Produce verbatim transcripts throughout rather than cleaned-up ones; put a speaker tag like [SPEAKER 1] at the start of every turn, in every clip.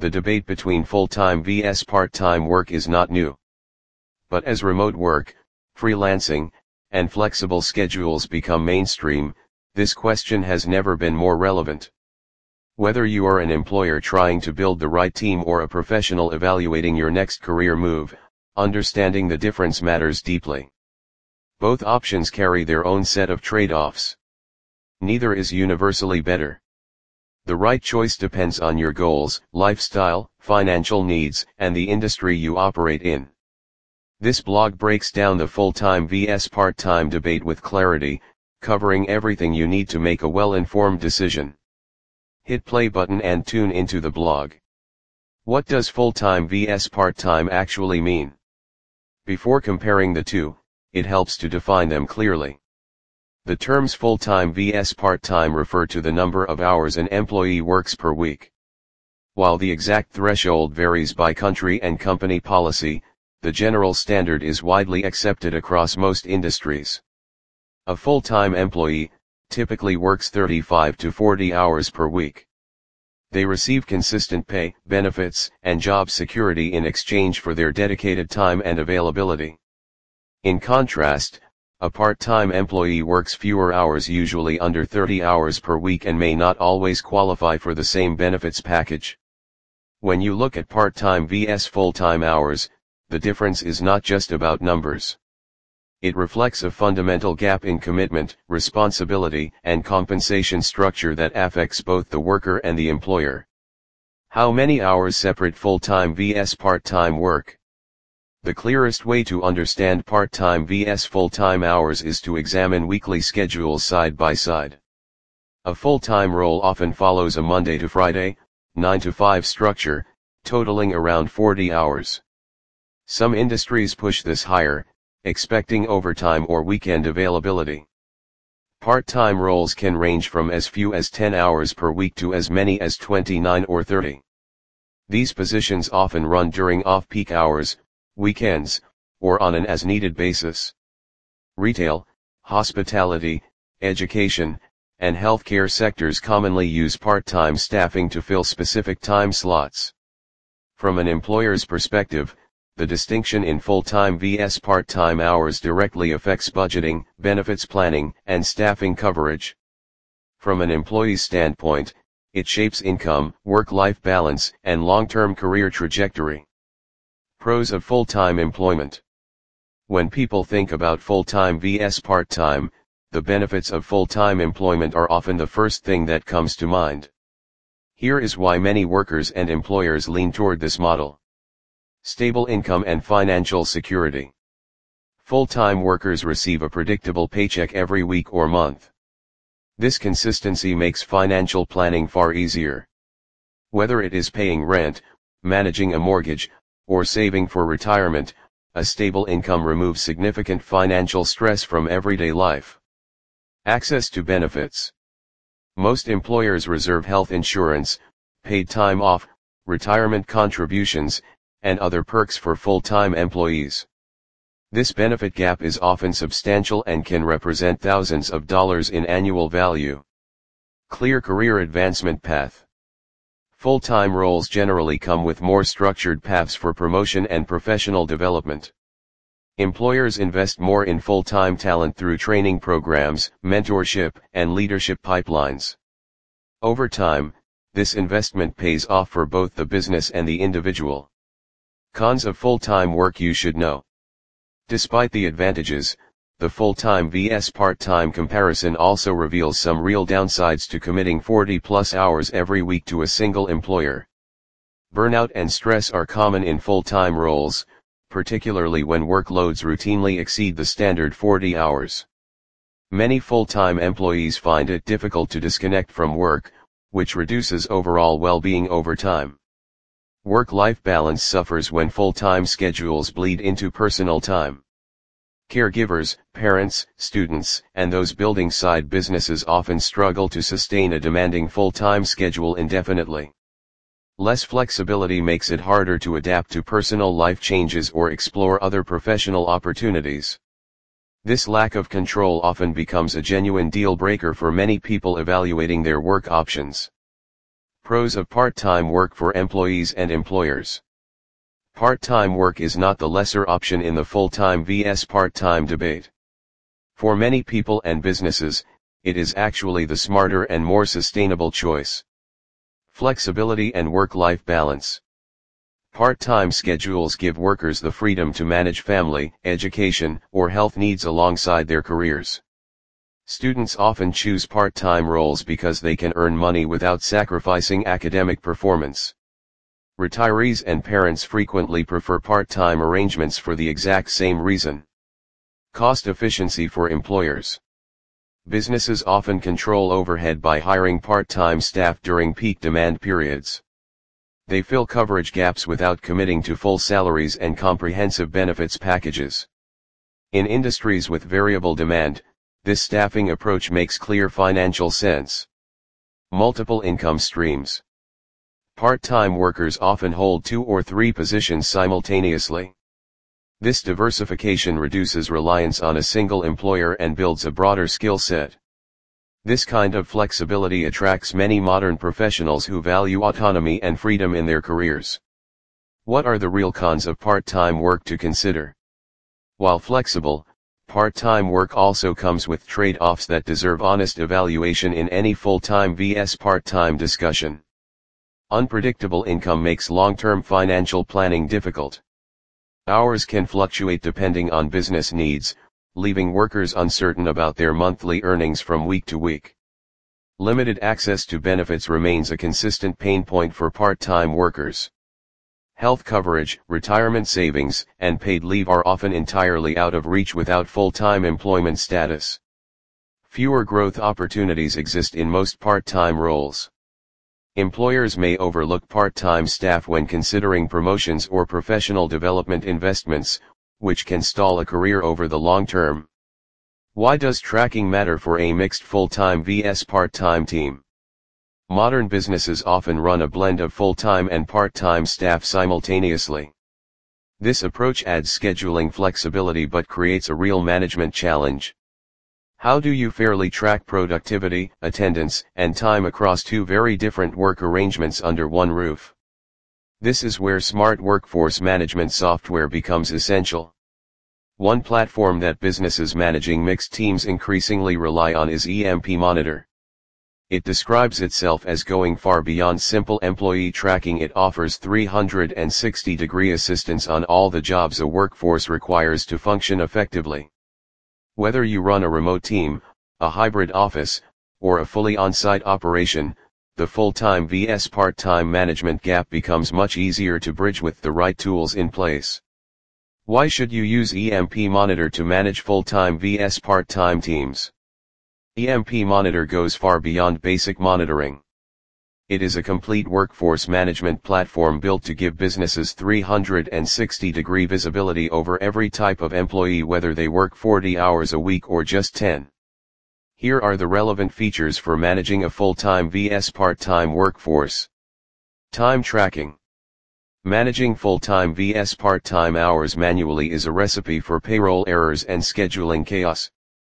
[SPEAKER 1] the debate between full-time versus part-time work is not new. But as remote work, freelancing, and flexible schedules become mainstream, this question has never been more relevant. Whether you are an employer trying to build the right team or a professional evaluating your next career move, understanding the difference matters deeply. Both options carry their own set of trade-offs. Neither is universally better. The right choice depends on your goals, lifestyle, financial needs, and the industry you operate in. This blog breaks down the full-time versus part-time debate with clarity, covering everything you need to make a well-informed decision. Hit play button and tune into the blog. What does full-time versus part-time actually mean? Before comparing the two, it helps to define them clearly. The terms full-time versus part-time refer to the number of hours an employee works per week. While the exact threshold varies by country and company policy, the general standard is widely accepted across most industries. A full-time employee typically works thirty-five to forty hours per week. They receive consistent pay, benefits, and job security in exchange for their dedicated time and availability. In contrast, a part-time employee works fewer hours, usually under thirty hours per week, and may not always qualify for the same benefits package. When you look at part-time versus full-time hours, the difference is not just about numbers. It reflects a fundamental gap in commitment, responsibility, and compensation structure that affects both the worker and the employer. How many hours separate full-time versus part-time work? The clearest way to understand part-time versus full-time hours is to examine weekly schedules side by side. A full-time role often follows a Monday to Friday, nine to five structure, totaling around forty hours. Some industries push this higher, expecting overtime or weekend availability. Part-time roles can range from as few as ten hours per week to as many as twenty-nine or thirty. These positions often run during off-peak hours, weekends, or on an as-needed basis. Retail, hospitality, education, and healthcare sectors commonly use part-time staffing to fill specific time slots. From an employer's perspective, the distinction in full-time versus part-time hours directly affects budgeting, benefits planning, and staffing coverage. From an employee's standpoint, it shapes income, work-life balance, and long-term career trajectory. Pros of full-time employment. When people think about full-time versus part-time, the benefits of full-time employment are often the first thing that comes to mind. Here is why many workers and employers lean toward this model. Stable income and financial security. Full-time workers receive a predictable paycheck every week or month. This consistency makes financial planning far easier. Whether it is paying rent, managing a mortgage, or saving for retirement, a stable income removes significant financial stress from everyday life. Access to benefits. Most employers reserve health insurance, paid time off, retirement contributions, and other perks for full-time employees. This benefit gap is often substantial and can represent thousands of dollars in annual value. Clear career advancement path. Full-time roles generally come with more structured paths for promotion and professional development. Employers invest more in full-time talent through training programs, mentorship, and leadership pipelines. Over time, this investment pays off for both the business and the individual. Cons of full-time work you should know. Despite the advantages, the full-time versus part-time comparison also reveals some real downsides to committing forty plus hours every week to a single employer. Burnout and stress are common in full-time roles, particularly when workloads routinely exceed the standard forty hours. Many full-time employees find it difficult to disconnect from work, which reduces overall well-being over time. Work-life balance suffers when full-time schedules bleed into personal time. Caregivers, parents, students, and those building side businesses often struggle to sustain a demanding full-time schedule indefinitely. Less flexibility makes it harder to adapt to personal life changes or explore other professional opportunities. This lack of control often becomes a genuine deal breaker for many people evaluating their work options. Pros of part-time work for employees and employers. Part-time work is not the lesser option in the full-time versus part-time debate. For many people and businesses, it is actually the smarter and more sustainable choice. Flexibility and work-life balance. Part-time schedules give workers the freedom to manage family, education, or health needs alongside their careers. Students often choose part-time roles because they can earn money without sacrificing academic performance. Retirees and parents frequently prefer part-time arrangements for the exact same reason. Cost efficiency for employers. Businesses often control overhead by hiring part-time staff during peak demand periods. They fill coverage gaps without committing to full salaries and comprehensive benefits packages. In industries with variable demand, this staffing approach makes clear financial sense. Multiple income streams. Part-time workers often hold two or three positions simultaneously. This diversification reduces reliance on a single employer and builds a broader skill set. This kind of flexibility attracts many modern professionals who value autonomy and freedom in their careers. What are the real cons of part-time work to consider? While flexible, part-time work also comes with trade-offs that deserve honest evaluation in any full-time versus part-time discussion. Unpredictable income makes long-term financial planning difficult. Hours can fluctuate depending on business needs, leaving workers uncertain about their monthly earnings from week to week. Limited access to benefits remains a consistent pain point for part-time workers. Health coverage, retirement savings, and paid leave are often entirely out of reach without full-time employment status. Fewer growth opportunities exist in most part-time roles. Employers may overlook part-time staff when considering promotions or professional development investments, which can stall a career over the long term. Why does tracking matter for a mixed full-time versus part-time team? Modern businesses often run a blend of full-time and part-time staff simultaneously. This approach adds scheduling flexibility but creates a real management challenge. How do you fairly track productivity, attendance, and time across two very different work arrangements under one roof? This is where smart workforce management software becomes essential. One platform that businesses managing mixed teams increasingly rely on is E M P Monitor. It describes itself as going far beyond simple employee tracking. It offers three hundred sixty degree assistance on all the jobs a workforce requires to function effectively. Whether you run a remote team, a hybrid office, or a fully on-site operation, the full-time versus part-time management gap becomes much easier to bridge with the right tools in place. Why should you use E M P Monitor to manage full-time versus part-time teams? E M P Monitor goes far beyond basic monitoring. It is a complete workforce management platform built to give businesses three hundred sixty degree visibility over every type of employee, whether they work forty hours a week or just ten. Here are the relevant features for managing a full-time versus part-time workforce. Time tracking. Managing full-time versus part-time hours manually is a recipe for payroll errors and scheduling chaos.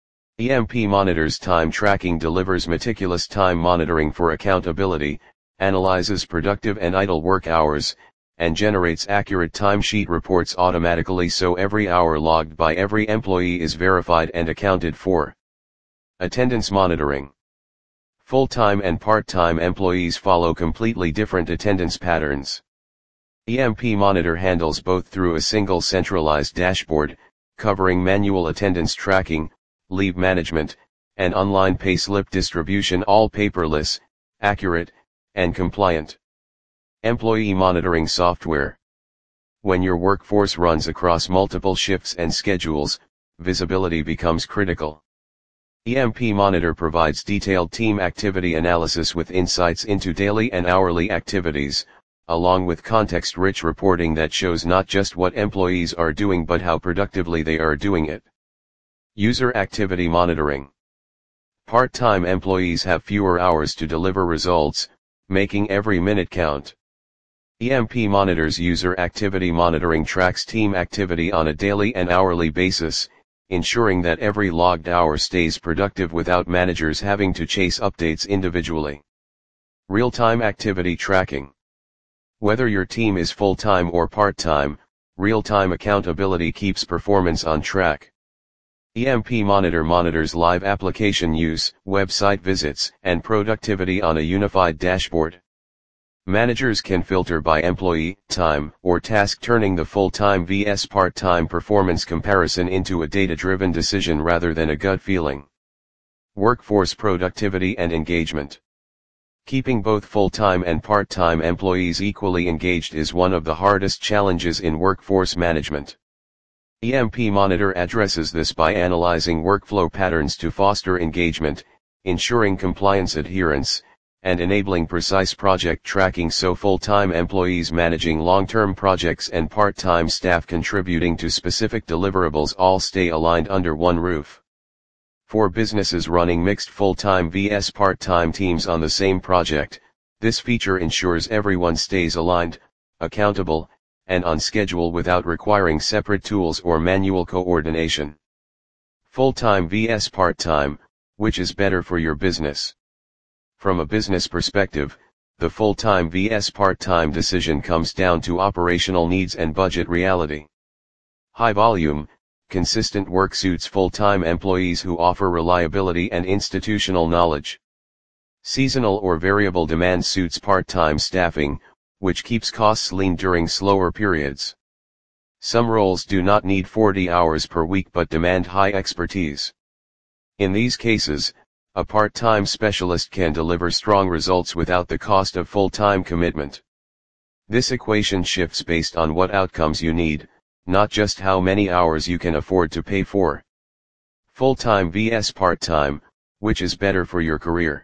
[SPEAKER 1] E M P Monitor's time tracking delivers meticulous time monitoring for accountability, analyzes productive and idle work hours, and generates accurate timesheet reports automatically so every hour logged by every employee is verified and accounted for. Attendance monitoring. Full-time and part-time employees follow completely different attendance patterns. E M P Monitor handles both through a single centralized dashboard, covering manual attendance tracking, leave management, and online payslip distribution, all paperless, accurate, and compliant. Employee monitoring software. When your workforce runs across multiple shifts and schedules, visibility becomes critical. E M P Monitor provides detailed team activity analysis with insights into daily and hourly activities, along with context-rich reporting that shows not just what employees are doing but how productively they are doing it. User activity monitoring. Part-time employees have fewer hours to deliver results, making every minute count. E M P Monitor's user activity monitoring tracks team activity on a daily and hourly basis, ensuring that every logged hour stays productive without managers having to chase updates individually. Real-time activity tracking. Whether your team is full-time or part-time, real-time accountability keeps performance on track. E M P Monitor monitors live application use, website visits, and productivity on a unified dashboard. Managers can filter by employee, time, or task, turning the full-time versus part-time performance comparison into a data-driven decision rather than a gut feeling. Workforce productivity and engagement. Keeping both full-time and part-time employees equally engaged is one of the hardest challenges in workforce management. E M P Monitor addresses this by analyzing workflow patterns to foster engagement, ensuring compliance adherence, and enabling precise project tracking so full-time employees managing long-term projects and part-time staff contributing to specific deliverables all stay aligned under one roof. For businesses running mixed full-time versus part-time teams on the same project, this feature ensures everyone stays aligned, accountable, and on schedule without requiring separate tools or manual coordination. Full-time versus part-time, which is better for your business? From a business perspective, the full-time versus part-time decision comes down to operational needs and budget reality. High volume, consistent work suits full-time employees who offer reliability and institutional knowledge. Seasonal or variable demand suits part-time staffing, which keeps costs lean during slower periods. Some roles do not need forty hours per week but demand high expertise. In these cases, a part-time specialist can deliver strong results without the cost of full-time commitment. This equation shifts based on what outcomes you need, not just how many hours you can afford to pay for. Full-time versus part-time, which is better for your career?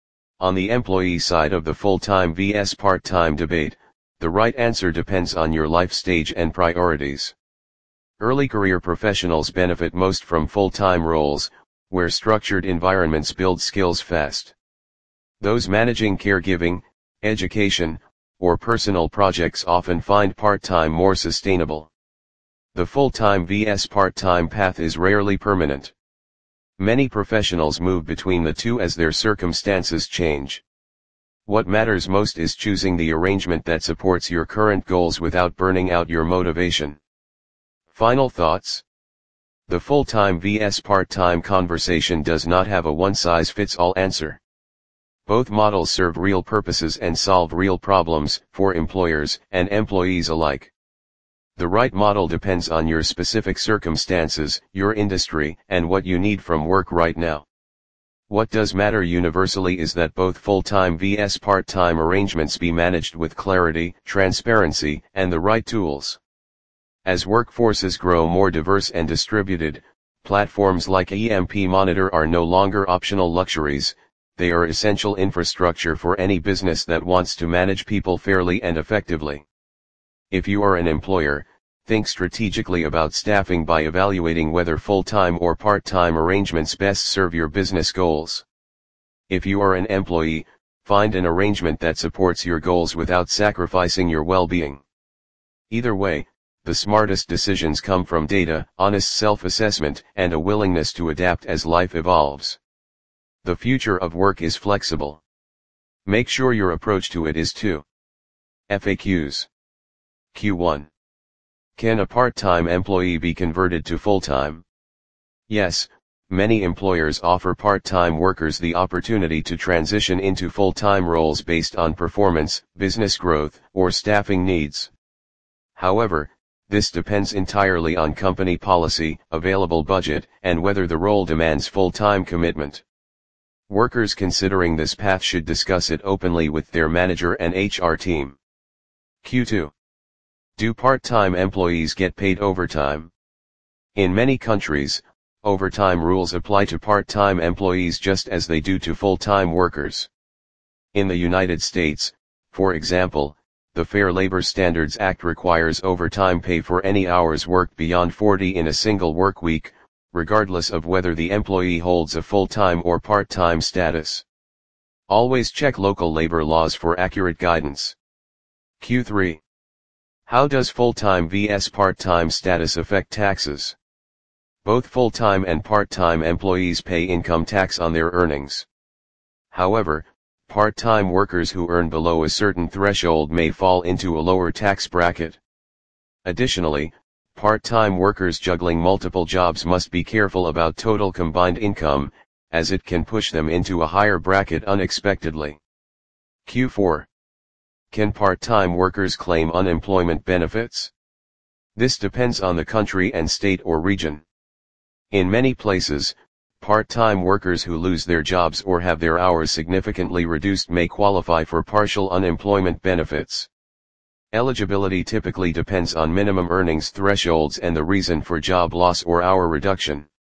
[SPEAKER 1] On the employee side of the full-time versus part-time debate, the right answer depends on your life stage and priorities. Early career professionals benefit most from full-time roles, where structured environments build skills fast. Those managing caregiving, education, or personal projects often find part-time more sustainable. The full-time versus part-time path is rarely permanent. Many professionals move between the two as their circumstances change. What matters most is choosing the arrangement that supports your current goals without burning out your motivation. Final thoughts? The full-time versus part-time conversation does not have a one-size-fits-all answer. Both models serve real purposes and solve real problems for employers and employees alike. The right model depends on your specific circumstances, your industry, and what you need from work right now. What does matter universally is that both full-time versus part-time arrangements be managed with clarity, transparency, and the right tools. As workforces grow more diverse and distributed, platforms like E M P Monitor are no longer optional luxuries, they are essential infrastructure for any business that wants to manage people fairly and effectively. If you are an employer, think strategically about staffing by evaluating whether full-time or part-time arrangements best serve your business goals. If you are an employee, find an arrangement that supports your goals without sacrificing your well-being. Either way, the smartest decisions come from data, honest self-assessment, and a willingness to adapt as life evolves. The future of work is flexible. Make sure your approach to it is too. F A Qs. Q one. Can a part-time employee be converted to full-time? Yes, many employers offer part-time workers the opportunity to transition into full-time roles based on performance, business growth, or staffing needs. However, this depends entirely on company policy, available budget, and whether the role demands full-time commitment. Workers considering this path should discuss it openly with their manager and H R team. Q two. Do part-time employees get paid overtime? In many countries, overtime rules apply to part-time employees just as they do to full-time workers. In the United States, for example, the Fair Labor Standards Act requires overtime pay for any hours worked beyond forty in a single work week, regardless of whether the employee holds a full-time or part-time status. Always check local labor laws for accurate guidance. Q three. How does full-time versus part-time status affect taxes? Both full-time and part-time employees pay income tax on their earnings. However, Part-time workers who earn below a certain threshold may fall into a lower tax bracket. Additionally, part-time workers juggling multiple jobs must be careful about total combined income, as it can push them into a higher bracket unexpectedly. Q four. Can part-time workers claim unemployment benefits? This depends on the country and state or region. In many places, part-time workers who lose their jobs or have their hours significantly reduced may qualify for partial unemployment benefits. Eligibility typically depends on minimum earnings thresholds and the reason for job loss or hour reduction.